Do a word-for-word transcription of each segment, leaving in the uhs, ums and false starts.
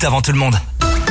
avant tout le monde.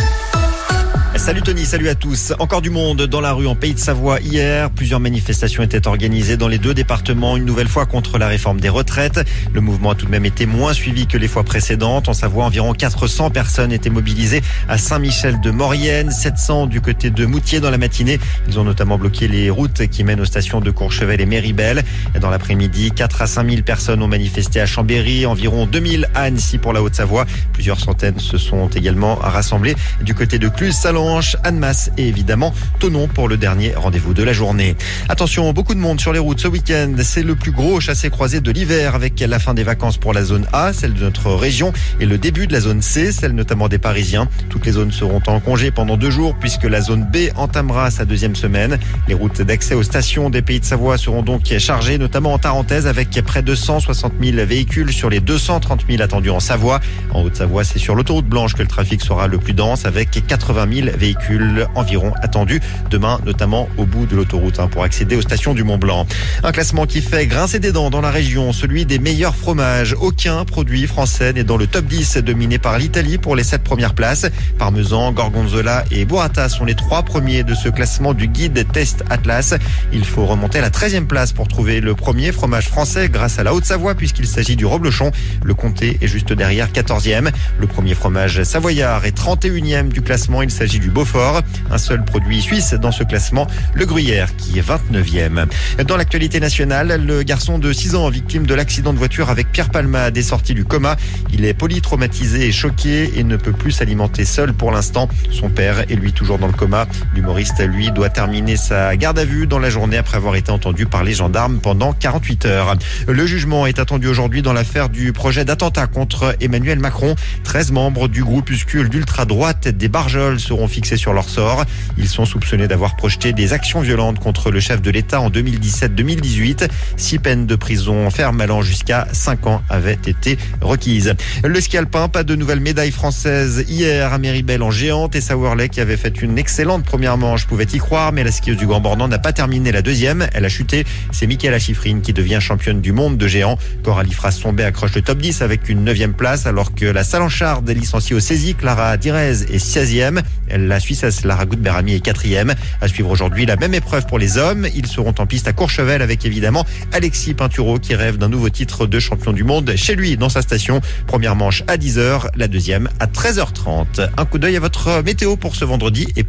Salut Tony, salut à tous. Encore du monde dans la rue en Pays de Savoie hier. Plusieurs manifestations étaient organisées dans les deux départements, une nouvelle fois contre la réforme des retraites. Le mouvement a tout de même été moins suivi que les fois précédentes. En Savoie, environ quatre cents personnes étaient mobilisées à Saint-Michel-de-Maurienne, sept cents du côté de Moutier dans la matinée. Ils ont notamment bloqué les routes qui mènent aux stations de Courchevel et Méribel. Dans l'après-midi, quatre à cinq mille personnes ont manifesté à Chambéry, environ deux mille à Annecy pour la Haute-Savoie. Plusieurs centaines se sont également rassemblées du côté de Cluse-Sallanches, Annemasse et évidemment Thonon pour le dernier rendez-vous de la journée. Attention, beaucoup de monde sur les routes ce week-end. C'est le plus gros chassé-croisé de l'hiver avec la fin des vacances pour la zone A, celle de notre région, et le début de la zone C, celle notamment des Parisiens. Toutes les zones seront en congé pendant deux jours puisque la zone B entamera sa deuxième semaine. Les routes d'accès aux stations des Pays de Savoie seront donc chargées, notamment en Tarentaise, avec près de cent soixante mille véhicules sur les deux cent trente mille attendus en Savoie. En Haute-Savoie, c'est sur l'autoroute blanche que le trafic sera le plus dense avec quatre-vingt mille véhicules environ attendus demain, notamment au bout de l'autoroute hein, pour accéder aux stations du Mont-Blanc. Un classement qui fait grincer des dents dans la région, celui des meilleurs fromages. Aucun produit français n'est dans le top dix, dominé par l'Italie pour les sept premières places. Parmesan, Gorgonzola et Burrata sont les trois premiers de ce classement du guide Test Atlas. Il faut remonter à la treizième place pour trouver le premier fromage français grâce à la Haute-Savoie puisqu'il s'agit du Reblochon. Le Comté est juste derrière, quatorzième. Le premier fromage savoyard est trente et unième du classement. Il s'agit du Beaufort. Un seul produit suisse dans ce classement, le Gruyère, qui est vingt-neuvième. Dans l'actualité nationale, le garçon de six ans, victime de l'accident de voiture avec Pierre Palmade, est sorti du coma. Il est polytraumatisé et choqué et ne peut plus s'alimenter seul pour l'instant. Son père est lui toujours dans le coma. L'humoriste, lui, doit terminer sa garde à vue dans la journée après avoir été entendu par les gendarmes pendant quarante-huit heures. Le jugement est attendu aujourd'hui dans l'affaire du projet d'attentat contre Emmanuel Macron. treize membres du groupuscule d'ultra-droite des Barjols seront fixés sur leur sort. Ils sont soupçonnés d'avoir projeté des actions violentes contre le chef de l'État en deux mille dix-sept deux mille dix-huit. Six peines de prison ferme allant jusqu'à cinq ans avaient été requises. Le ski alpin, pas de nouvelle médaille française hier à Méribel en géante. Et Sauerlet, qui avait fait une excellente première manche, pouvait y croire, mais la skieuse du Grand Bornand n'a pas terminé la deuxième. Elle a chuté. C'est Michaela Schifrin qui devient championne du monde de géant. Coralie Frasse-Sombet accroche le top dix avec une neuvième place, alors que la Salanchard est licenciée au saisie. Clara Direz est seizième. La Suissesse Lara Goudberami est quatrième. À suivre aujourd'hui la même épreuve pour les hommes. Ils seront en piste à Courchevel avec évidemment Alexis Pinturo qui rêve d'un nouveau titre de champion du monde chez lui dans sa station. Première manche à dix heures, la deuxième à treize heures trente. Un coup d'œil à votre météo pour ce vendredi et pour